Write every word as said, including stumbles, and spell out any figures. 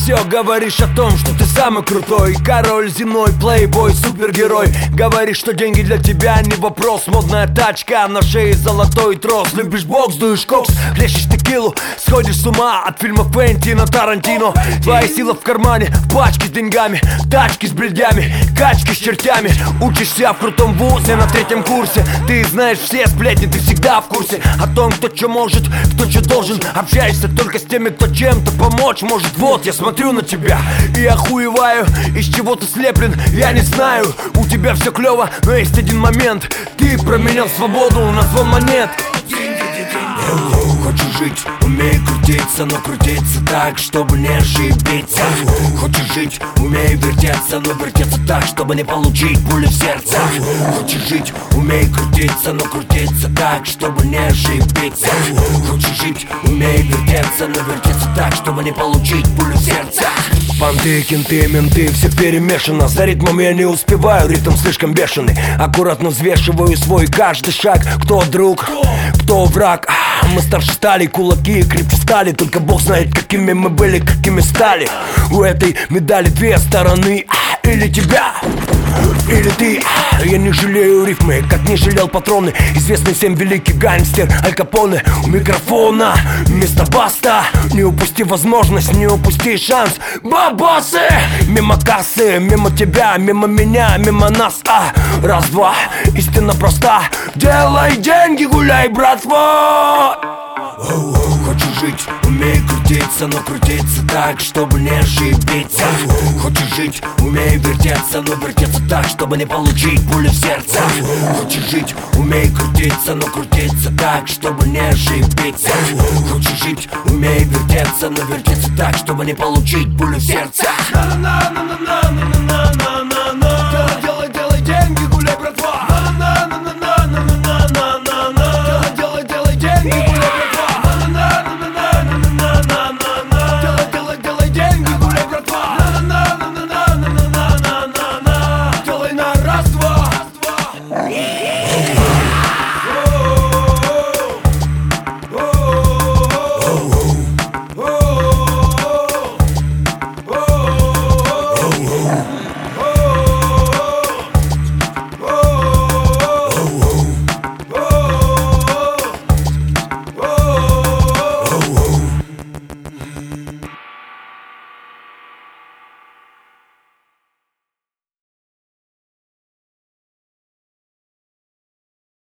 все говоришь о том, что ты самый крутой, король земной, плейбой, супергерой. Говоришь, что деньги для тебя не вопрос. Модная тачка, на шее золотой трос. Любишь бокс, дуешь кокс, хлещешь текилу. Сходишь с ума от фильма Квентина Тарантино. Твоя сила в кармане, в пачке с деньгами, тачки с бредями, качки с чертями. Учишься в крутом вузе на третьем курсе. Ты знаешь все сплетни, ты всегда в курсе о том, кто что может, кто что должен. Общаешься только с теми, кто чем-то помочь может. Вот я смотрю на тебя и охуеваю. Из чего ты слеплен, я не знаю. У тебя все клево, но есть один момент. Ты променял свободу на звон монет. Хочешь жить, умей крутиться, но крутиться так, чтобы не ошибиться. Хочешь жить, умей вертеться, но вертеться так, чтобы не получить пули в сердце. Хочешь жить, умей крутиться, но крутиться так, чтобы не ошибиться. Хочешь жить, умей вертеться, но вертеться так, чтобы не получить пулю в сердце. Понты, кенты, менты, все перемешано. За ритмом я не успеваю, ритм слишком бешеный. Аккуратно взвешиваю свой каждый шаг. Кто друг, кто враг. а, Мы старше стали, кулаки крепче стали. Только Бог знает, какими мы были, какими стали. У этой медали две стороны. а, Или тебя, или ты. а, Я не жалею рифмы, как не жалел патроны. Известный всем великий гангстер Аль Капоне. У микрофона мистер Баста. Не упусти возможность, не упусти шанс. Бабосы! Мимо кассы, мимо тебя, мимо меня, мимо нас. а Раз-два, истина проста. Делай деньги, гуляй, братва. Хочешь жить, умей крутиться, но крутиться так, чтобы не ошибиться. Хочешь жить, умей вертеться, но вертеться так, чтобы не получить пулю в сердце. Хочешь жить, умей крутиться, но крутиться так, чтобы не ошибиться. Хочешь жить, умей вертеться, но вертеться так, чтобы не получить пулю в сердце.